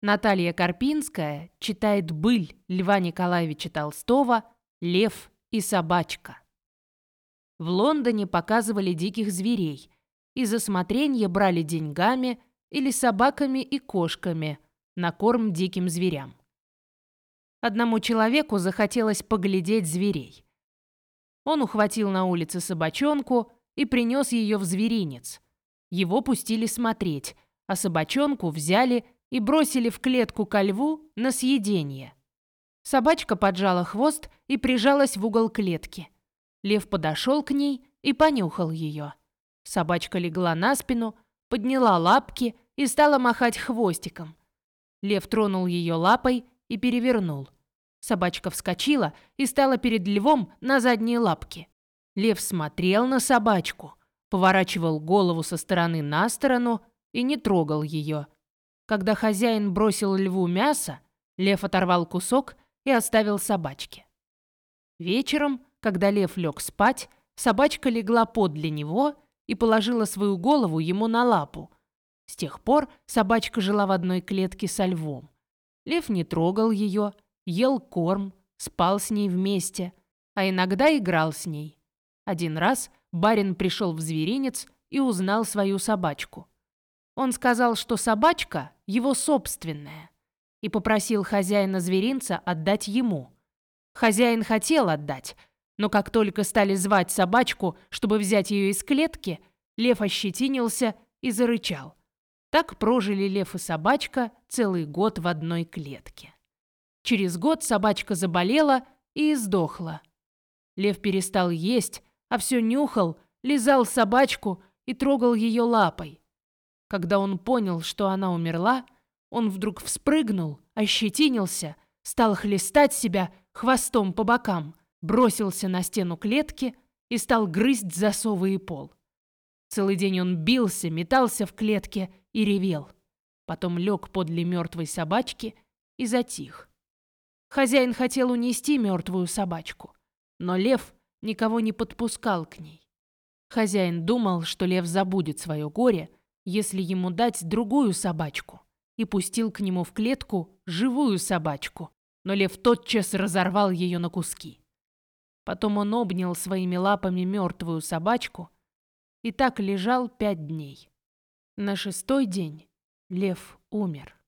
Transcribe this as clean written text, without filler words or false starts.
Наталья Карпинская читает «Быль» Льва Николаевича Толстого «Лев и собачка». В Лондоне показывали диких зверей и за смотренье брали деньгами или собаками и кошками на корм диким зверям. Одному человеку захотелось поглядеть зверей. Он ухватил на улице собачонку и принес ее в зверинец. Его пустили смотреть, а собачонку взяли и бросили в клетку ко льву на съедение. Собачка поджала хвост и прижалась в угол клетки. Лев подошел к ней и понюхал ее. Собачка легла на спину, подняла лапки и стала махать хвостиком. Лев тронул ее лапой и перевернул. Собачка вскочила и стала перед львом на задние лапки. Лев смотрел на собачку, поворачивал голову со стороны на сторону и не трогал ее. Когда хозяин бросил льву мясо, лев оторвал кусок и оставил собачке. Вечером, когда лев лег спать, собачка легла подле него и положила свою голову ему на лапу. С тех пор собачка жила в одной клетке со львом. Лев не трогал ее, ел корм, спал с ней вместе, а иногда играл с ней. Один раз барин пришел в зверинец и узнал свою собачку. Он сказал, что собачка его собственная, и попросил хозяина зверинца отдать ему. Хозяин хотел отдать, но как только стали звать собачку, чтобы взять ее из клетки, лев ощетинился и зарычал. Так прожили лев и собачка целый год в одной клетке. Через год собачка заболела и сдохла. Лев перестал есть, а все нюхал, лизал собачку и трогал ее лапой. Когда он понял, что она умерла, он вдруг вспрыгнул, ощетинился, стал хлестать себя хвостом по бокам, бросился на стену клетки и стал грызть засовы и пол. Целый день он бился, метался в клетке и ревел. Потом лег подле мертвой собачки и затих. Хозяин хотел унести мертвую собачку, но лев никого не подпускал к ней. Хозяин думал, что лев забудет свое горе, если ему дать другую собачку, и пустил к нему в клетку живую собачку, но лев тотчас разорвал ее на куски. Потом он обнял своими лапами мертвую собачку и так лежал 5 дней. На 6-й день лев умер.